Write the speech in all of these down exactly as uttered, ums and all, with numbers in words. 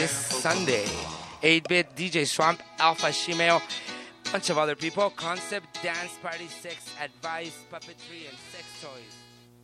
this Sunday. eight-bit D J Swamp, Alpha Shimeo, bunch of other people. Concept, Dance Party, Sex, Advice, Puppetry, and Sex Toys.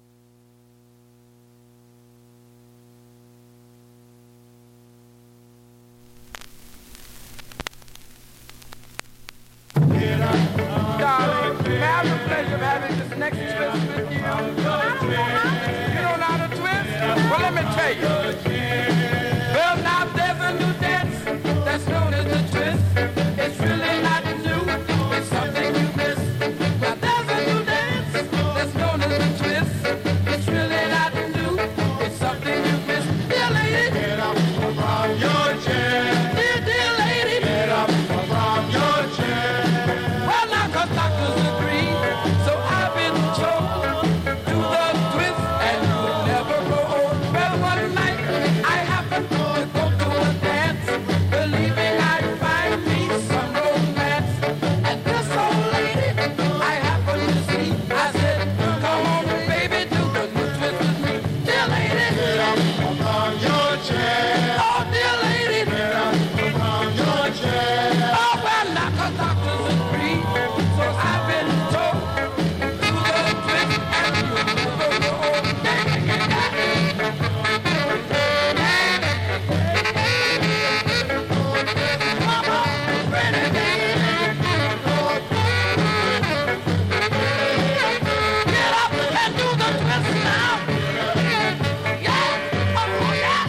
Darling, may I have the pleasure of having this next twist with you? You don't know how to twist? Well, let me tell you. Well, now there's a new dance that's known as the twist. It's really not new, it's something you miss. Now there's a new dance that's known as the twist. It's really not new, it's something you miss. Dear lady, get up from your chair. Dear, dear lady, get up from your chair. Well, now, 'cause doctors agree, so I've been told, do the twist and you'll never grow old. Well, one night I happened to go to a dance, believing I'd find me some romance. And this old lady I happened to see, I said, come on, baby, do the new twist with me. Dear lady, get up from your chair. Oh, dear lady, get up from your chair. Oh, well, now, 'cause doctors agree, so I've been told, do the twist and you'll never grow old. Mama, renegade. Get up and do the twist now. Yeah, oh yeah.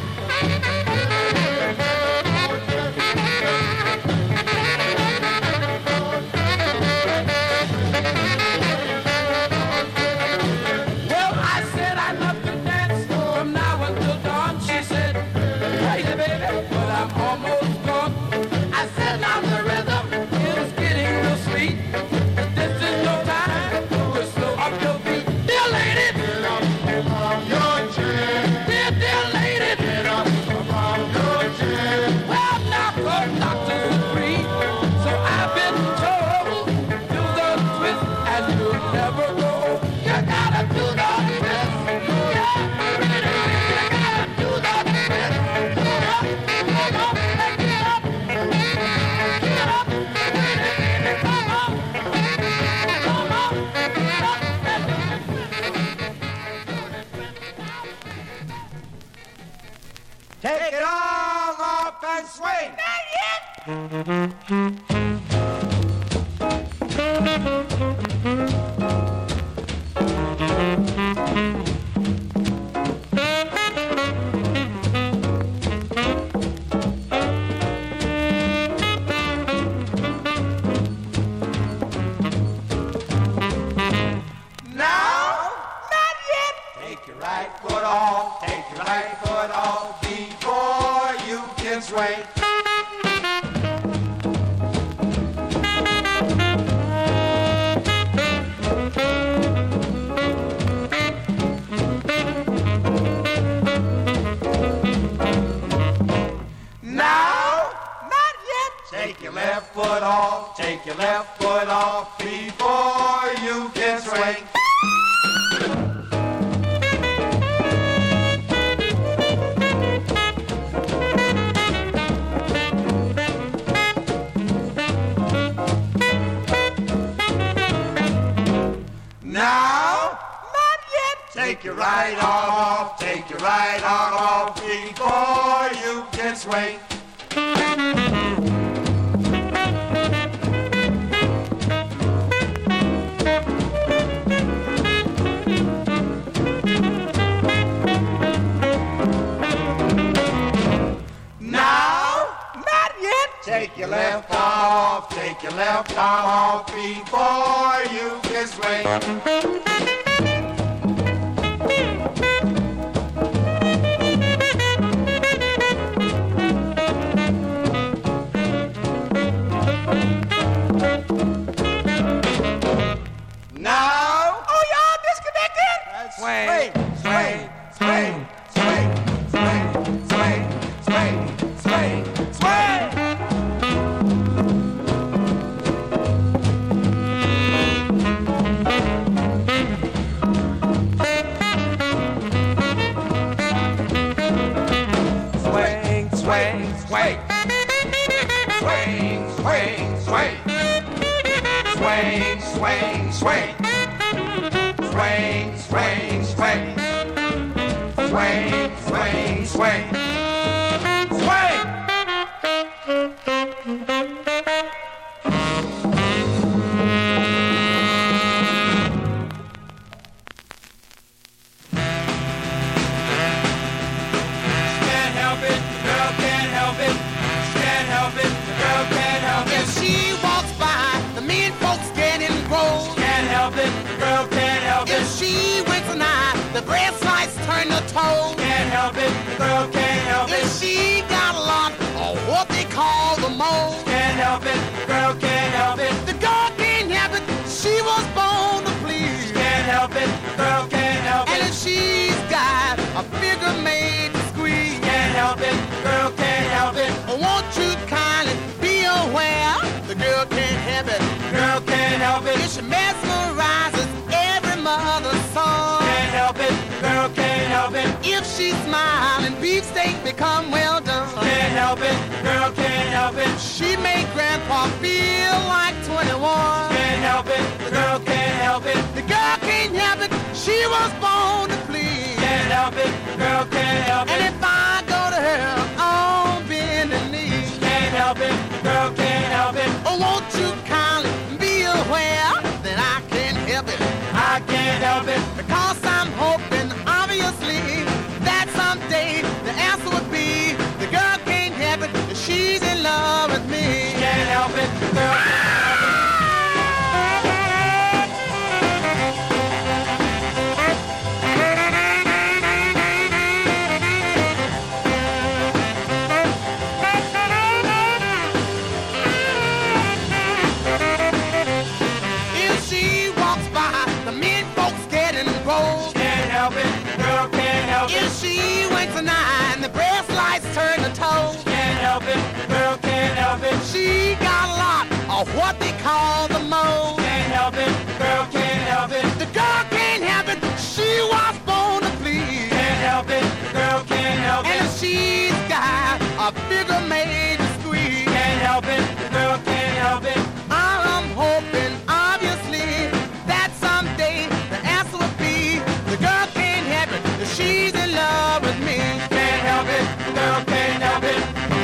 Well, I said I love to dance from now until dawn. She said, crazy baby, but I'm almost gone. I said, now the rhythm is getting real sweet. This is no time to slow up your feet. Dear lady, get up from your chair. Dear, dear lady, get up from your chair. Well, now, 'cause doctors agree, so I've been told, do the twist and you'll never go old. You gotta do the twist. Yeah, really, you gotta do the twist. Get up, get up, get up. Get up, really, come on. Come on, get up and do the twist. Take it all off and swing. Now, not yet. Take your right foot off. Take your right foot off before you can swing. Now, not yet. Take your left foot off. Take your left foot off before you can swing. Now, not yet. Take your right arm off. Take your right arm off before you can swing. Now, not yet. Take your left arm off. Take your left arm off before you can swing. Now, oh, y'all disconnected? Swing, swing, swing, swing, swing, swing, swing, swing, swing. sway. Swing, swing, sway. Swing, swing, sway. Swing, swing, sway. Swing, swing, sway. Sway! The bread slice turn to toast. Can't help it, the girl can't help it. If she got a lot of what they call the mold. Can't help it, the girl can't help it. The girl can't help it, she was born to please. Can't help it, the girl can't help it. And if she's got a figure made to squeeze. Can't help it, the girl can't help it. Won't you kindly be aware? The girl can't help it. The girl can't help it. If she mesmerizes every mother's son. Can't help it, the girl can't help it. If she smile and beefsteak become well done. Can't help it, the girl can't help it. She made grandpa feel like twenty-one. Can't help it, the girl can't help it. The girl can't help it, she was born to please. Can't help it, the girl can't help it. And if I go to her on bending knees. Can't help it, the girl can't help it. Oh, won't you kindly be aware that I can't help it? I can't help it. Because I'm hoping, obviously, that someday the answer would be the girl can't help it, that she's in love with me. Can't help it, the girl can't help it. If she walks by, the men folks getting bold. Can't help it, the girl can't help it. If she winks an eye and the breast lights turn to toast. Can't help it, the girl can't help it. She got a lot of what they call the mold. Can't help it, the girl can't help it. The girl can't help it, she was born to please. Can't help it, the girl can't help And it. if she's got a figure made to squeeze. Can't help it, the girl can't help it. I'm hoping, obviously, that someday the answer would be the girl can't help it, that she's in love with me. Can't help it, the girl can't help it.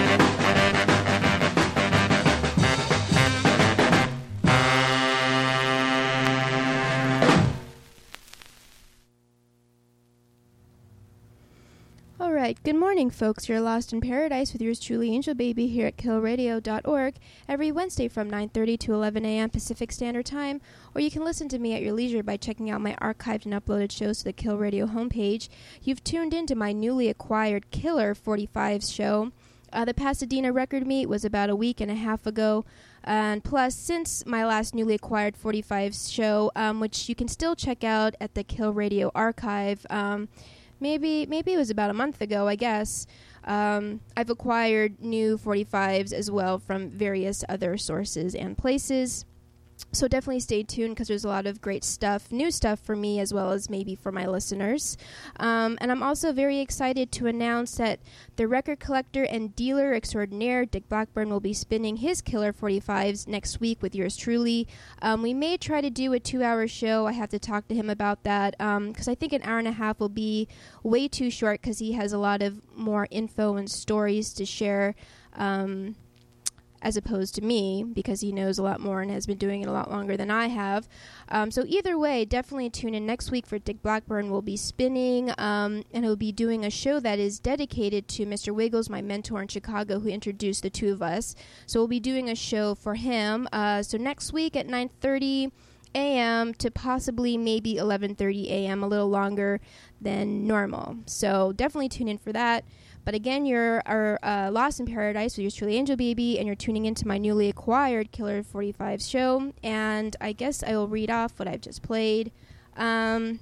All right, good morning, folks. You're Lost in Paradise with yours truly, Angel Baby, here at kill radio dot org every Wednesday from nine thirty to eleven a.m. Pacific Standard Time, or you can listen to me at your leisure by checking out my archived and uploaded shows to the Kill Radio homepage. You've tuned into my newly acquired Killer forty-fives show. Uh, the Pasadena record meet was about a week and a half ago, and plus, since my last newly acquired forty-fives show, um, which you can still check out at the Kill Radio archive, um, Maybe maybe it was about a month ago, I guess. Um, I've acquired new forty-fives as well from various other sources and places. So definitely stay tuned because there's a lot of great stuff, new stuff for me as well as maybe for my listeners. Um, and I'm also very excited to announce that the record collector and dealer extraordinaire Dick Blackburn will be spinning his Killer forty-fives next week with yours truly. Um, we may try to do a two-hour show. I have to talk to him about that because um, I think an hour and a half will be way too short because he has a lot of more info and stories to share. Um, as opposed to me, because he knows a lot more and has been doing it a lot longer than I have. Um, so either way, definitely tune in next week for Dick Blackburn. We'll be spinning, um, and he'll be doing a show that is dedicated to Mister Wiggles, my mentor in Chicago, who introduced the two of us. So we'll be doing a show for him. Uh, so next week at nine thirty a.m. to possibly maybe eleven thirty a.m., a little longer than normal. So definitely tune in for that. But again, you're are, uh, Lost in Paradise with yours truly, Angel Baby, and you're tuning into my newly acquired Killer forty-five show. And I guess I will read off what I've just played. Um,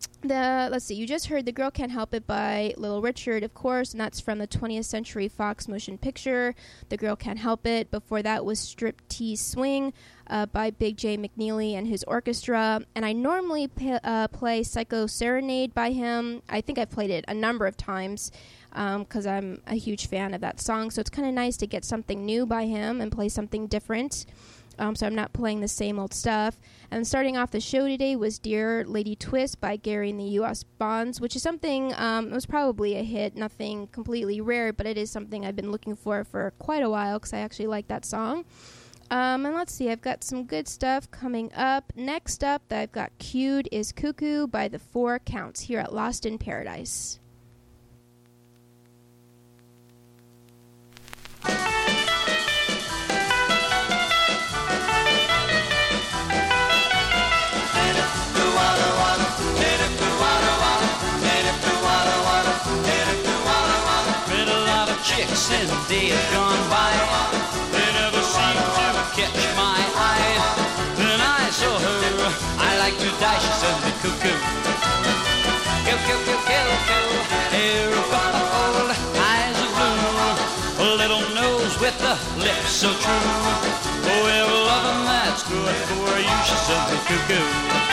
The let's see, you just heard The Girl Can't Help It by Little Richard, of course, and that's from the twentieth Century Fox motion picture, The Girl Can't Help It. Before that was Striptease Swing uh, by Big J McNeely and his orchestra. And I normally p- uh, play Psycho Serenade by him. I think I've played it a number of times because um, I'm a huge fan of that song. So it's kind of nice to get something new by him and play something different. Um, so I'm not playing the same old stuff. And starting off the show today was Dear Lady Twist by Gary and the U S Bonds, which is something, um, it was probably a hit, nothing completely rare, but it is something I've been looking for for quite a while because I actually like that song. Um, and let's see, I've got some good stuff coming up. Next up that I've got queued is Cuckoo by the Four Counts here at Lost in Paradise. Chicks in days gone by, they never seem to catch my eye. Then I saw her, I like to die, she said the cuckoo. Kill, kill, kill, kill, kill, hair of gold, eyes of blue, a little nose with the lips so true. Oh, we have loving that's good for you, she said the cuckoo.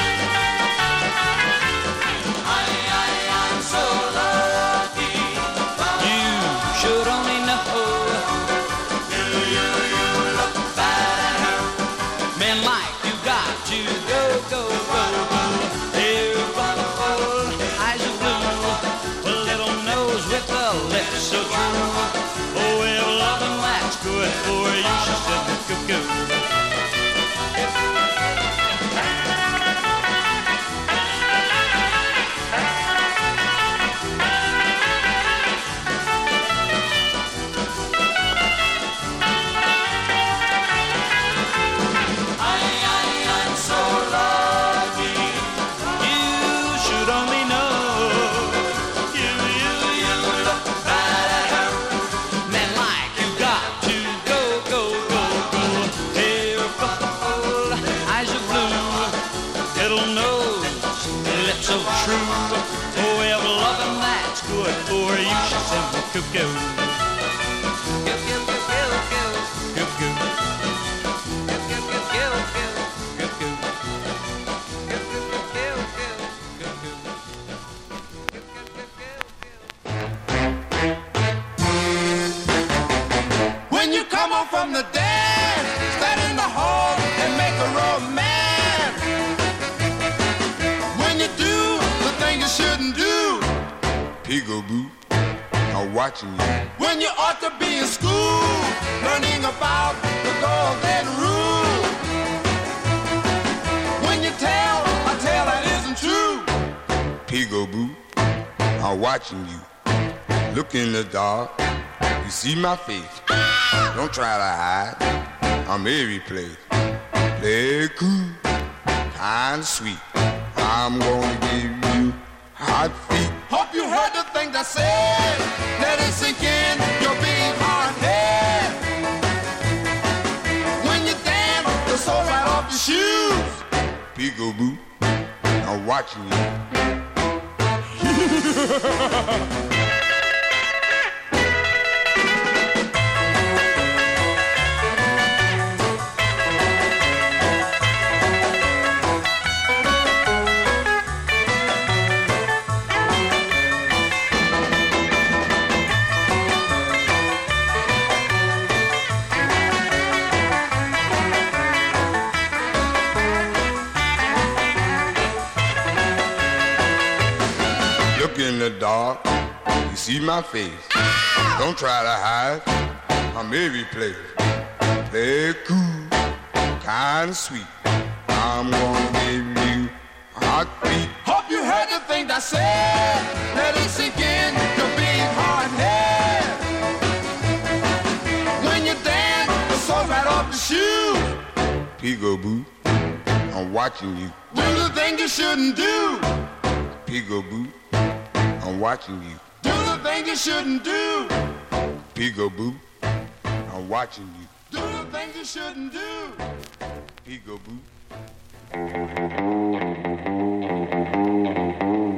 I, I, I'm so lucky. Should only know you, you, you look bad at her. Men like you got to go, go, go, go. Hair of gold, eyes of blue, a little nose with the lips so true. Oh, we have loving that's good for you, she said the cuckoo. Cuckoo. When you come on from the dance, stand in the hall and make a romance. When you do the thing you shouldn't do, peekaboo. Watching you when you ought to be in school, learning about the golden rule. When you tell a tale that isn't true, peekaboo, I'm watching you. Look in the dark, you see my face. Don't try to hide, I'm every place. Play it cool, kind of sweet. I'm gonna give you hot feet. Hope you heard the thing I said. Let it sink in your big hard head. When you dance, the soul right off your shoes. Peekaboo, I'm watching you. In the dark, you see my face. Don't try to hide, I'm every place. Play it cool, kinda sweet. I'm gonna give you a hot beat. Hope you heard the thing I said. Let it sink in your big hard head. When you dance, the soul right off the shoes. Peekaboo, I'm watching you. Do the thing you shouldn't do. Peekaboo, I'm watching you. Do the thing you shouldn't do. Peekaboo, I'm watching you. Do the thing you shouldn't do. Peekaboo.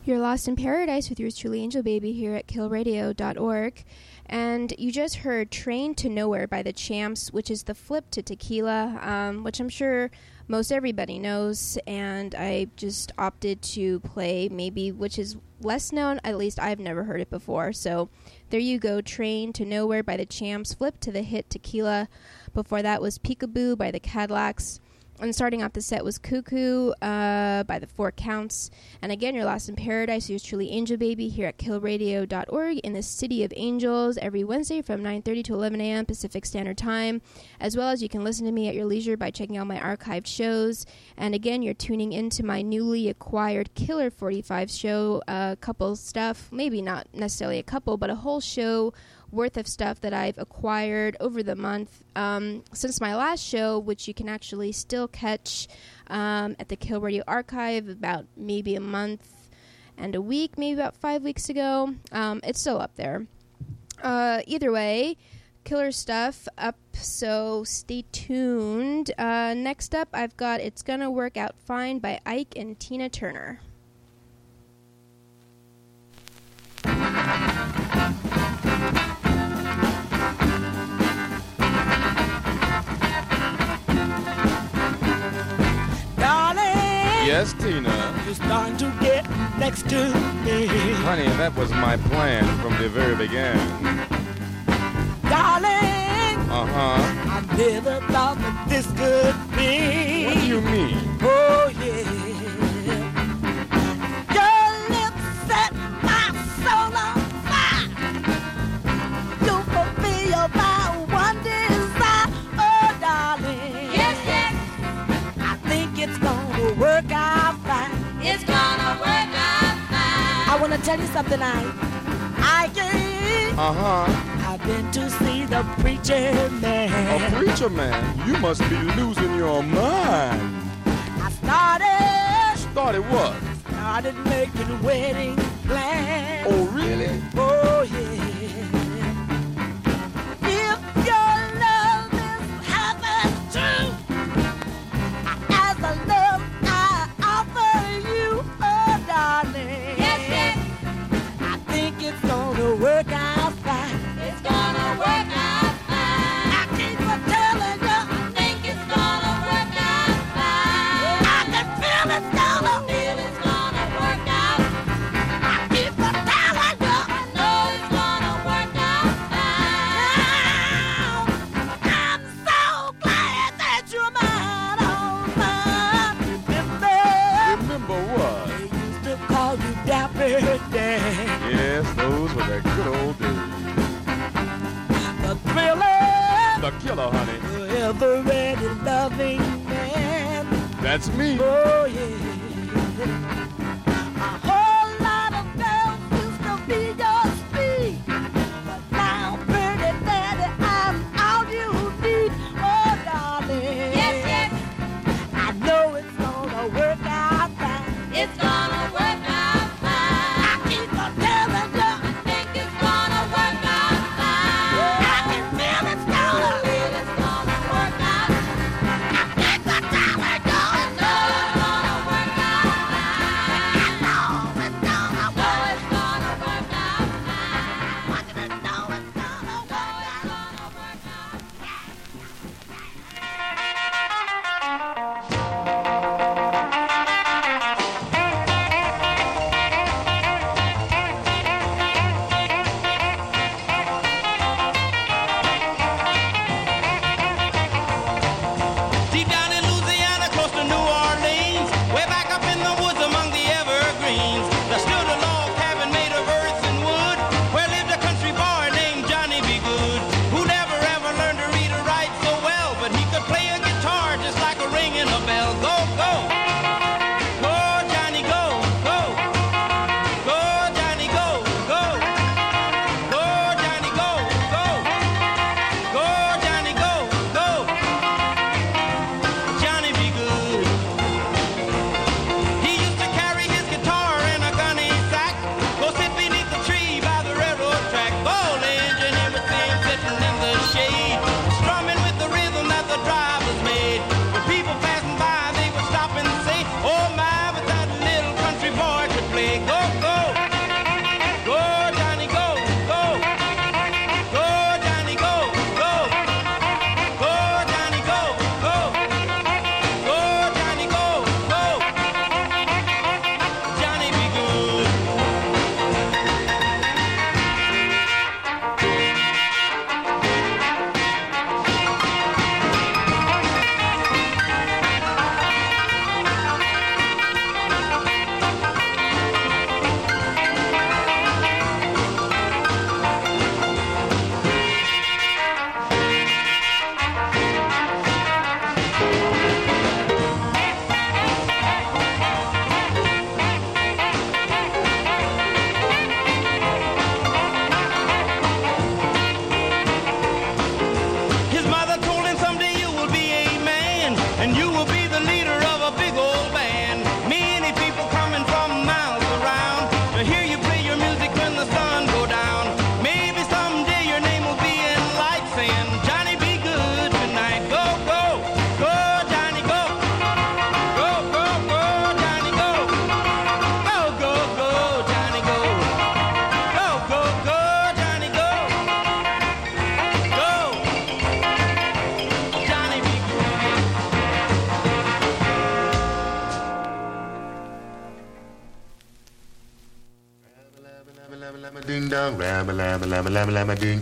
You're Lost in Paradise with yours truly, Angel Baby, here at kill radio dot org. And you just heard Train to Nowhere by the Champs, which is the flip to Tequila, um, which I'm sure most everybody knows. And I just opted to play maybe which is less known. At least I've never heard it before. So there you go, Train to Nowhere by the Champs, flip to the hit Tequila. Before that was Peekaboo by the Cadillacs. And starting off the set was Cuckoo uh, by the Four Counts. And again, you're Lost in Paradise. Yours truly, Angel Baby, here at kill radio dot org in the City of Angels every Wednesday from nine thirty to eleven a.m. Pacific Standard Time. As well as you can listen to me at your leisure by checking out my archived shows. And again, you're tuning into my newly acquired Killer forty-five show. A couple stuff, maybe not necessarily a couple, but a whole show worth of stuff that I've acquired over the month um, since my last show, which you can actually still catch um, at the Kill Radio Archive about maybe a month and a week, maybe about five weeks ago. Um, it's still up there. Uh, either way, killer stuff up, so stay tuned. Uh, next up, I've got It's Gonna Work Out Fine by Ike and Tina Turner. Yes, Tina. You're starting to get next to me. Honey, that was my plan from the very beginning. Darling. Uh-huh. I never thought that this could be. What do you mean? Oh, yeah. Your lips set my soul on fire. You fulfill my one desire. Oh, darling. Yes, yes. I think it's gonna work out fine. It's gonna work out fine. I wanna tell you something, I, I get. Uh-huh. I've been to see the preacher man. A preacher man? You must be losing your mind. I started. Started what? Started making wedding plans. Oh, really? Oh, yeah. If your love is half as true as the love I offer you, oh, darling. Yes, yes. I think it's gonna work out fine. It's gonna work out fine. I keep on telling you. I think it's gonna work out fine. I can feel it's gonna. Feel it's gonna work out. I keep on telling you. I know it's gonna work out fine. Now, I'm so glad that you're mine, oh mine. Remember, Remember what? they used to call you Dapper Dan. Yes, those were the good old days. The thriller, The killer, honey. the ever-ready loving man. That's me. Oh, yeah. A whole lot of girls used to be your speed. But now, pretty daddy, I'm all you need. Oh, darling. Yes, yes. I know it's gonna work out fine. It's gonna work out fine. I keep on telling you. I think it's gonna work out fine. I can feel it's gonna. Feel it's gonna work out. I keep on telling you. I know it's gonna work out fine. ding dong, ram a lam a lam a lam a lam a ding.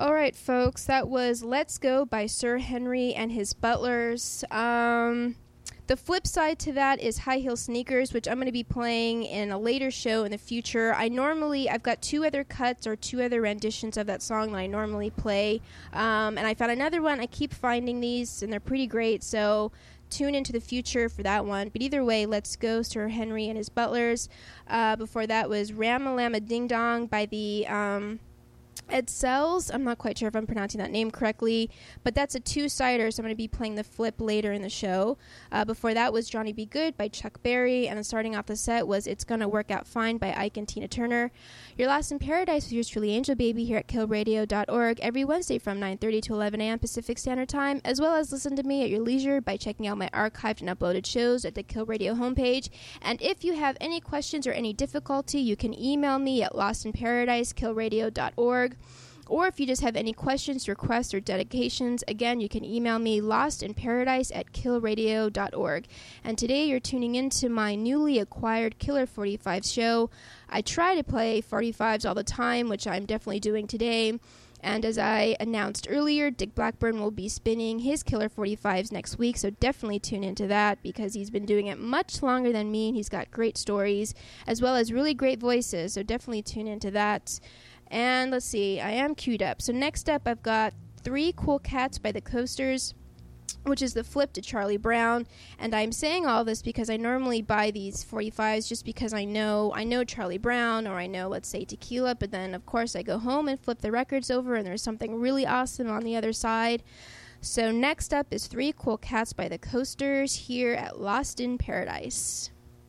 All right, folks, that was Let's Go by Sir Henry and his Butlers. Um, the flip side to that is High Heel Sneakers, which I'm going to be playing in a later show in the future. I normally, I've got two other cuts or two other renditions of that song that I normally play. Um, and I found another one. I keep finding these, and they're pretty great, so tune into the future for that one. But either way, Let's Go, Sir Henry and his Butlers. Uh, before that was Ram-A-Lam-A Ding Dong by the Um, Ed Sells. I'm not quite sure if I'm pronouncing that name correctly, but that's a two-sider, so I'm going to be playing the flip later in the show. Uh, before that was Johnny B. Good by Chuck Berry, and then starting off the set was It's Gonna Work Out Fine by Ike and Tina Turner. You're Lost in Paradise with yours truly, Angel Baby, here at kill radio dot org every Wednesday from nine thirty to eleven a.m. Pacific Standard Time, as well as listen to me at your leisure by checking out my archived and uploaded shows at the Kill Radio homepage. And if you have any questions or any difficulty, you can email me at lost in paradise kill radio dot org. Or if you just have any questions, requests, or dedications, again, you can email me lostinparadise at kill radio dot org. And today you're tuning into my newly acquired Killer forty-five show. I try to play forty-fives all the time, which I'm definitely doing today. And as I announced earlier, Dick Blackburn will be spinning his Killer forty-fives next week, so definitely tune into that because he's been doing it much longer than me, and he's got great stories as well as really great voices, so definitely tune into that. And let's see, I am queued up. So next up, I've got Three Cool Cats by the Coasters, which is the flip to Charlie Brown. And I'm saying all this because I normally buy these forty-fives just because I know I know Charlie Brown, or I know, let's say, Tequila, but then, of course, I go home and flip the records over, and there's something really awesome on the other side. So next up is Three Cool Cats by the Coasters here at Lost in Paradise.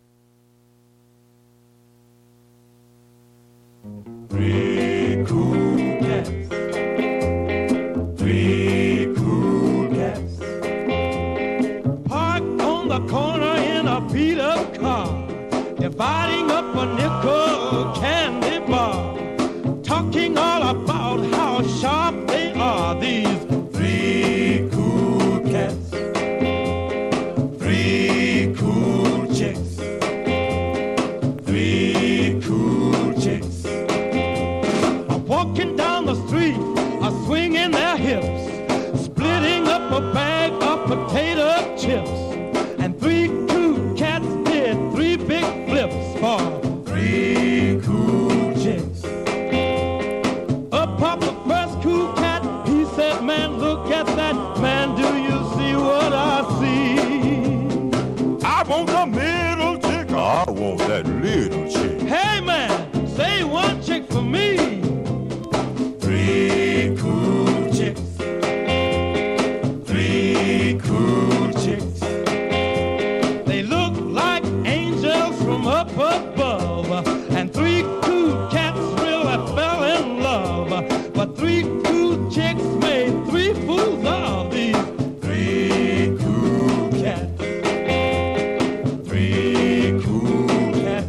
Three cool cats, three cool cats, parked on the corner in a beat-up car, dividing up a nickel candy bar, talking all about how sharp they are, these three cool cats, three cool chicks, three cool chicks. Walking down the street, a swinging their hips, splitting up a bag of potato chips. And three cool cats did three big flips for three cool chicks. Up popped the first cool cat, he said, man, look at that, man, do you see what I see? I want the middle chick, I want that little chick. Hey, man, say one chick for me. Three cool chicks, three cool chicks. They look like angels from up above, and three cool cats really fell in love. But three cool chicks made three fools of these three cool cats, three cool cats.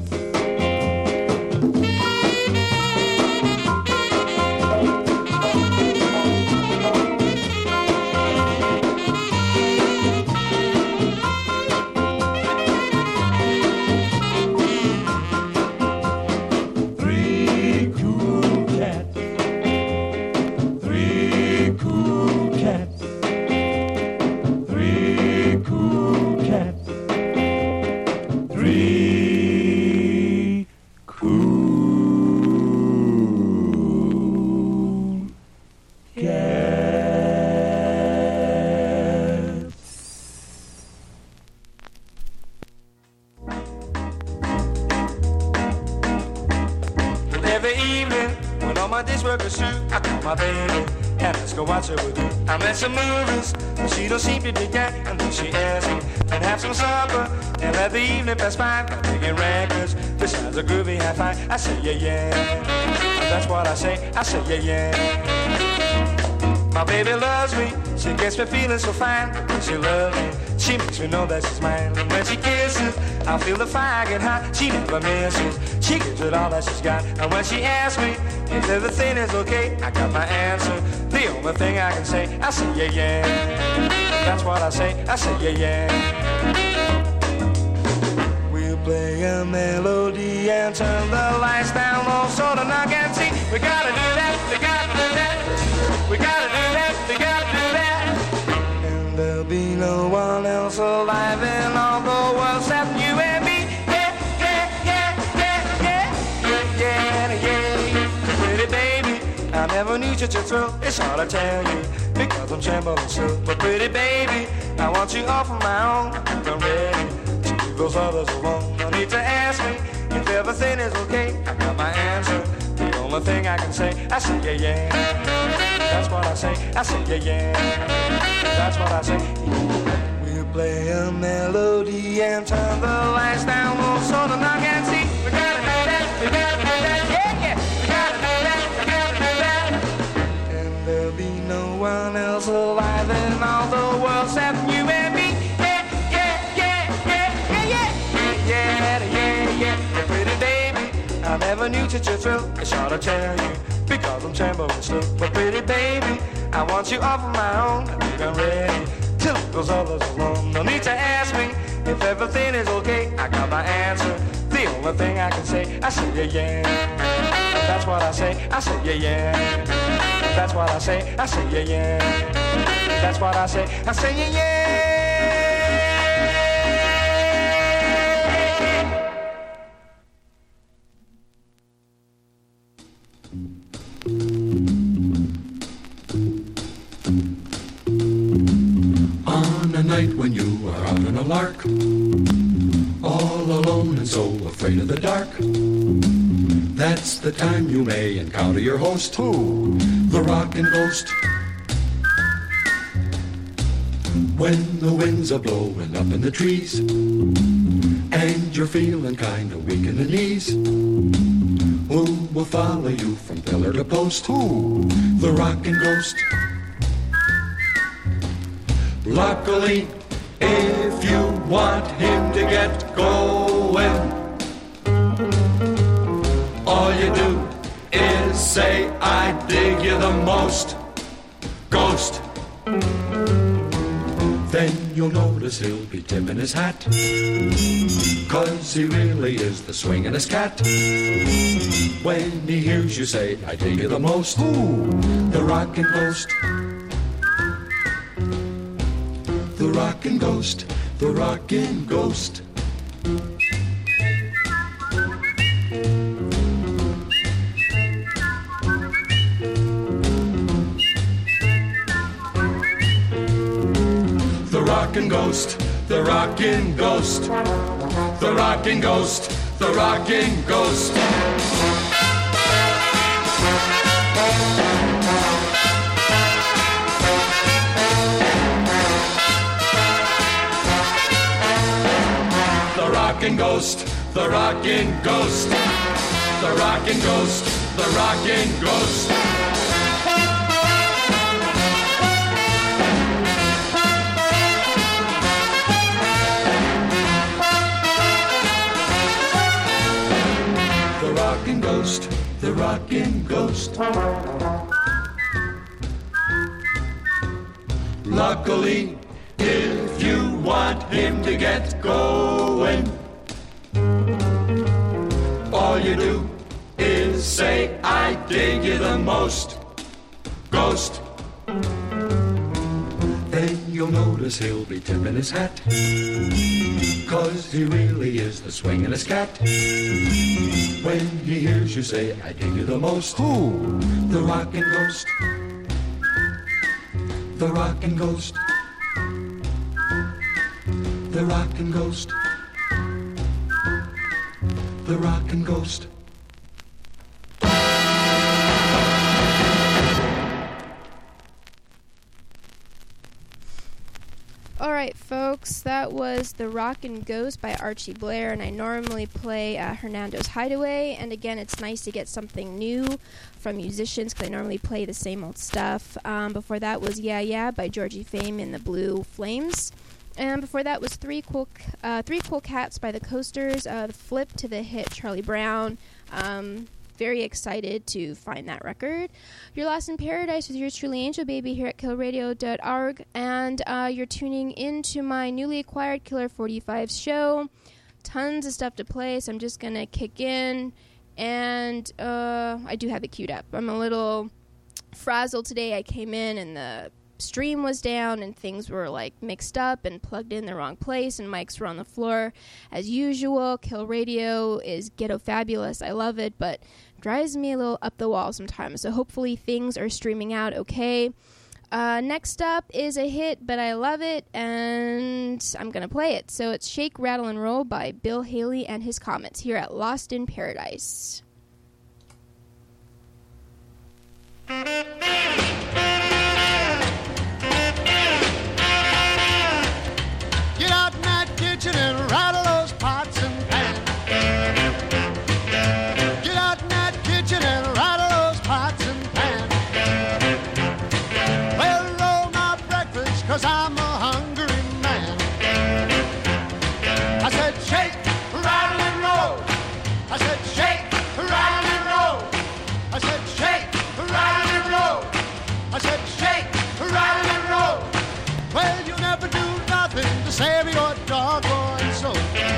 I met some movies, but she don't seem to dig that. And then she asked me, and have some supper, and let the evening pass by. Picking records, besides a groovy high five. I say, yeah, yeah. And that's what I say, I say, yeah, yeah. My baby loves me, she gets me feeling so fine. When she loves me, she makes me know that she's mine. And when she kisses, I feel the fire get hot. She never misses, she gives it all that she's got. And when she asks me if everything is okay, I got my answer. The only thing I can say, I say yeah, yeah. And that's what I say, I say yeah, yeah. We'll play a melody and turn the lights down low so the knock and see. We gotta do that, we gotta do that. I never knew such a thrill. It's hard to tell you because I'm trembling still. But pretty baby, I want you all for my own. I'm ready to leave those others alone. No need to ask me if everything is okay. I got my answer. The only thing I can say, I say yeah yeah. That's what I say. I say yeah yeah. That's what I say. We'll play a melody and turn the lights down low so that I can see. We gotta do that. We gotta do that. Yeah yeah. We gotta do that. We gotta do that. And there'll be no one else alive in all the world except you and me. Yeah yeah yeah yeah yeah yeah yeah yeah yeah. Pretty baby, I never knew such a thrill. It's hard to tell you because I'm trembling still. But pretty baby, I want you all for my own. I think I'm ready to leave those others alone. No need to ask me if everything is okay. I got my answer. The only thing I can say, I say yeah yeah. That's what I say. I say yeah yeah. That's what I say. I say yeah yeah. That's what I say. I say yeah yeah. On a night when you are out on a lark, all alone and so afraid of the dark, that's the time you may encounter your host, who? The rockin' ghost. When the winds are blowing up in the trees, and you're feeling kinda weak in the knees, who will follow you from pillar to post? Who? The rockin' ghost. Luckily, if you want him to get going, all you do is say, I dig you the most, ghost. Then you'll notice he'll be tipping his hat, 'cause he really is the swingin'est cat. When he hears you say, I dig you the most, ooh, the rockin' ghost. The rockin' ghost, the rockin' ghost. The rockin' ghost, the rockin' ghost, the rockin' ghost, the rockin' ghost. The rockin' ghost, the rockin' ghost, the rockin' ghost, the rockin' ghost. The rockin' ghost, the rockin' ghost. Luckily, if you want him to get going, all you do is say, I dig you the most, ghost. Then you'll notice he'll be tipping his hat, 'cause he really is the swingin'est cat. When he hears you say, I dig you the most, who? The rockin' ghost. The rockin' ghost. The rockin' ghost. The rockin' ghost. Alright folks, that was The Rockin' Ghost by Archie Blair, and I normally play uh, Hernando's Hideaway, and again it's nice to get something new from musicians because I normally play the same old stuff. Um, before that was Yeah Yeah by Georgie Fame and the Blue Flames. And before that was Three Cool uh, Three Cool Cats by the Coasters, uh, the flip to the hit Charlie Brown. Um, very excited to find that record. You're Lost in Paradise with yours truly, Angel Baby, here at kill radio dot org, and uh, you're tuning into my newly acquired Killer forty-five show. Tons of stuff to play, so I'm just going to kick in, and uh, I do have it queued up. I'm a little frazzled today. I came in and the stream was down and things were like mixed up and plugged in the wrong place and mics were on the floor as usual. Kill Radio is ghetto fabulous. I love it, but drives me a little up the wall sometimes. So hopefully things are streaming out okay. Uh, next up is a hit, but I love it, and I'm going to play it. So it's Shake, Rattle, and Roll by Bill Haley and his Comets here at Lost in Paradise. Get out in that kitchen and rattle those pots and pans. Get out in that kitchen and rattle those pots and pans. Well, roll my breakfast, cause I'm a hungry man. I said shake, rattle and roll. I said shake, rattle and roll. I said shake, rattle and roll. I said shake, rattle and roll. Well, you never do nothing to save your doggone soul.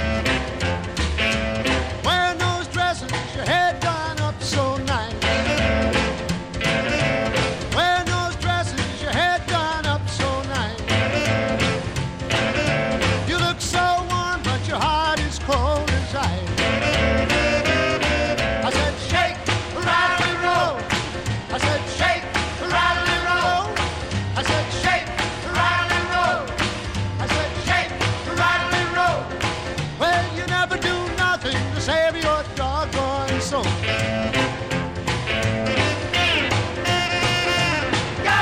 Wearing those dresses, your head done up so nice. Wearing those dresses, your head done up so nice. You look so warm, but your heart is cold as ice. I said shake, rattle and roll. I said shake, rattle and roll. I said shake, rattle and roll. I said shake, rattle and roll. Well, you never do nothing to save your doggone soul. Go!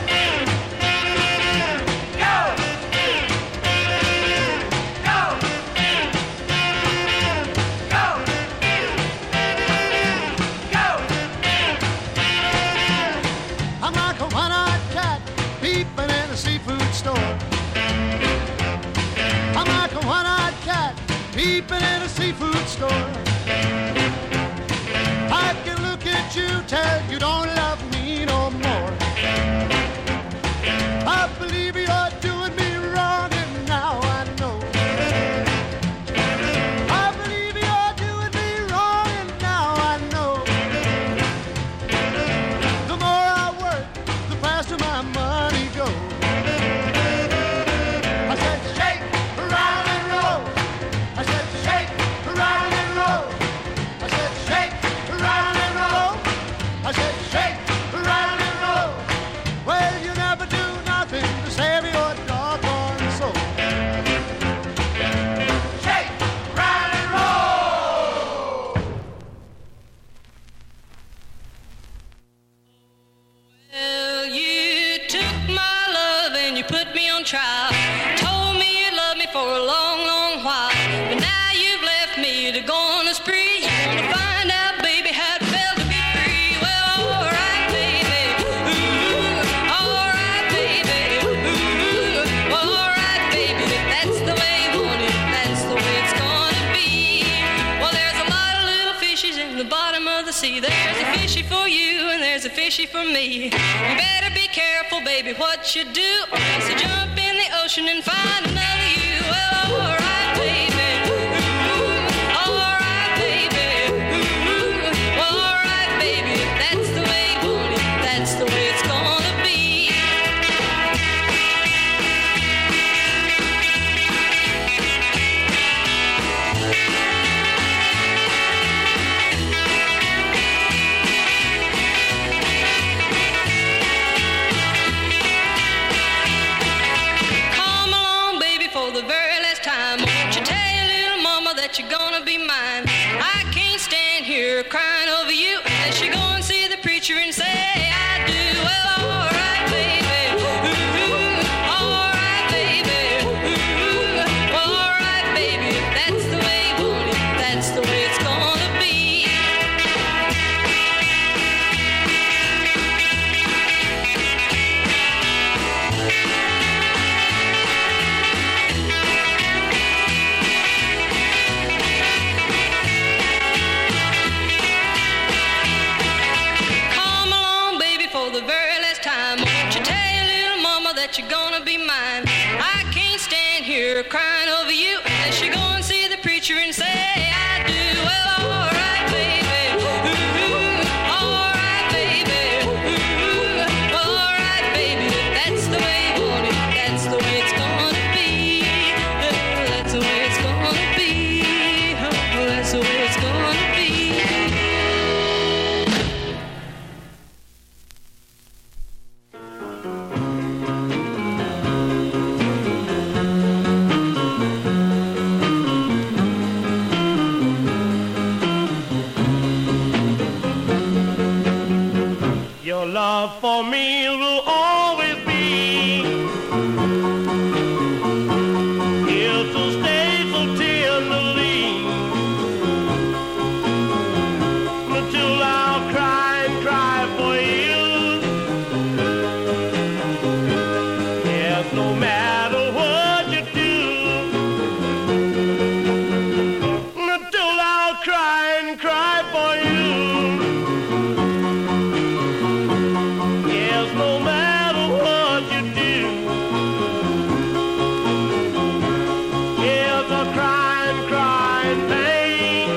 Go! Go! Go! Go! I'm like a one-eyed cat peeping in a seafood store. I'm like a one-eyed cat peeping in a seafood store. I can look at you, tell you don't love me no more. I believe you're doing me wrong, and now I know. I believe you're doing me wrong, and now I know. The more I work, the faster my money goes. I said shake, rattle and roll. I said shake, rattle and roll. I said shake, rattle and roll. I said shake, rattle and roll. Well, you never do nothing to save your doggone soul. Shake, rattle and roll. Well, you took my love and you put me on trial. Told me you loved me for a long, long while. But now you've left me to go on a spree. You wanna find out, baby, how it felt to be free. Well, alright, baby. Ooh, alright, baby. Ooh, well, alright, baby. If that's the way you want it, that's the way it's gonna be. Well, there's a lot of little fishes in the bottom of the sea. There's a fishy for you and there's a fishy for me. You better be careful, baby, what you do. So jump in the ocean and find another you. Well, alright, baby. Ooh, alright, baby. Ooh, well, alright, baby. If that's the way you want it, that's the way it's gonna be. Come along, baby, for the very last time. Won't you tell your little mama that you're gonna be mine? I can't stand here crying over you unless you go and see the preacher and say I do. Well, alright, baby. Ooh, alright, baby. Ooh, well, alright, baby. If that's the way you want it, that's the way it's gonna be. Come along, baby, for the very last time. Won't you tell your little mama that you're gonna be mine? I can't stand here crying over you unless you go and see the preacher and say I do. Well, alright, baby. Ooh, alright, baby. Ooh, well, alright, baby. If that's the way you want it, that's the way it's gonna be. That's the way it's gonna be. That's the way it's gonna be. love for me will always be here to stay so tenderly until I'll cry and cry for you. Yes, no matter what you do, until I'll cry and cry for you. Yes, no matter what you do. Yes, I'll cry and cry in pain.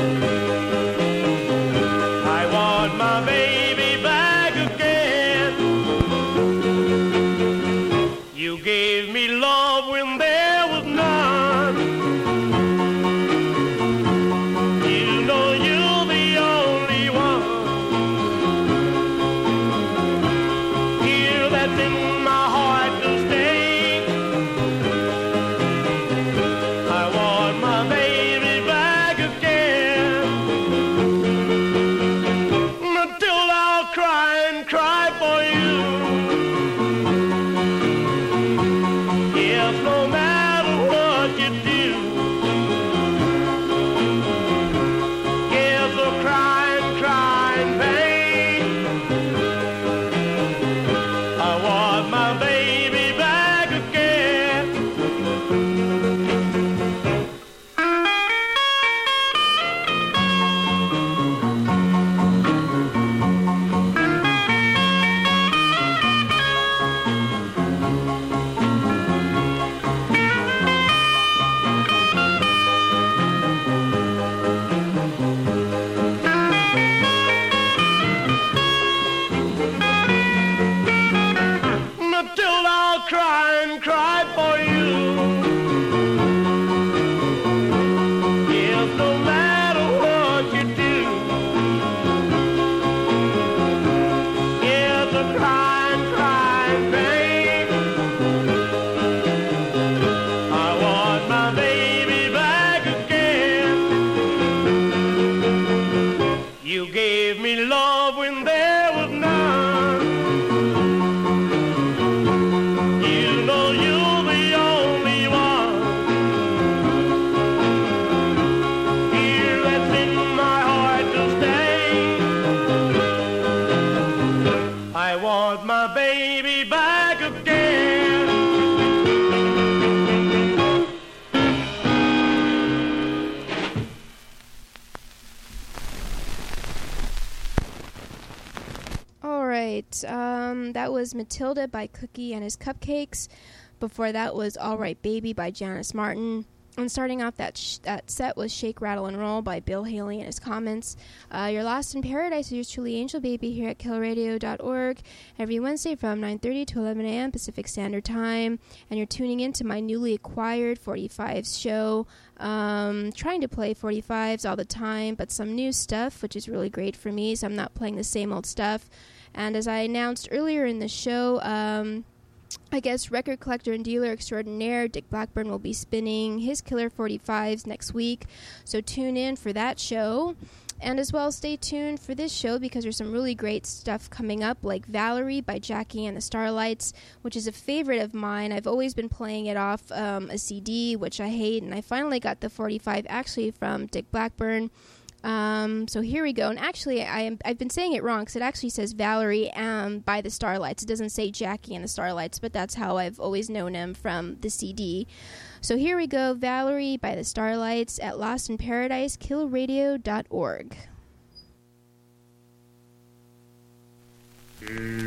I want my baby back again. You gave me love when there was none. You know you're the only one here that's in my heart to stay. I want my baby back again. Until I'll cry and cry for you. Yes, no matter what you do. Yes, I'll cry and cry in pain. I want my baby back again. Until I'll cry and cry for you. Yes, no matter what you do. Yes, I'll cry and cry in pain. I want my baby back again. You gave me love when there was none. You know you're the only one here that's in my heart to stay. I want my baby back again. All right, um, that was Matilda by Cookie and His Cupcakes. Before that was All Right Baby by Janice Martin. And starting off that sh- that set was Shake, Rattle, and Roll by Bill Haley and His Comments. Uh, You're Lost in Paradise with yours truly, Angel Baby, here at kill radio dot org every Wednesday from nine thirty to eleven a.m. Pacific Standard Time. And you're tuning in to my newly acquired forty-fives show. Um, trying to play forty-fives all the time, but some new stuff, which is really great for me, so I'm not playing the same old stuff. And as I announced earlier in the show, um... I guess record collector and dealer extraordinaire Dick Blackburn will be spinning his Killer forty-fives next week, so tune in for that show. And as well, stay tuned for this show because there's some really great stuff coming up, like Valerie by Jackie and the Starlights, which is a favorite of mine. I've always been playing it off um, a C D, which I hate, and I finally got the forty-five actually from Dick Blackburn. Um, so here we go. And actually, I am, I've been saying it wrong because it actually says Valerie um, by the Starlights. It doesn't say Jackie and the Starlights, but that's how I've always known him from the C D. So here we go. Valerie by the Starlights at Lost in Paradise, kill radio dot org. Mm.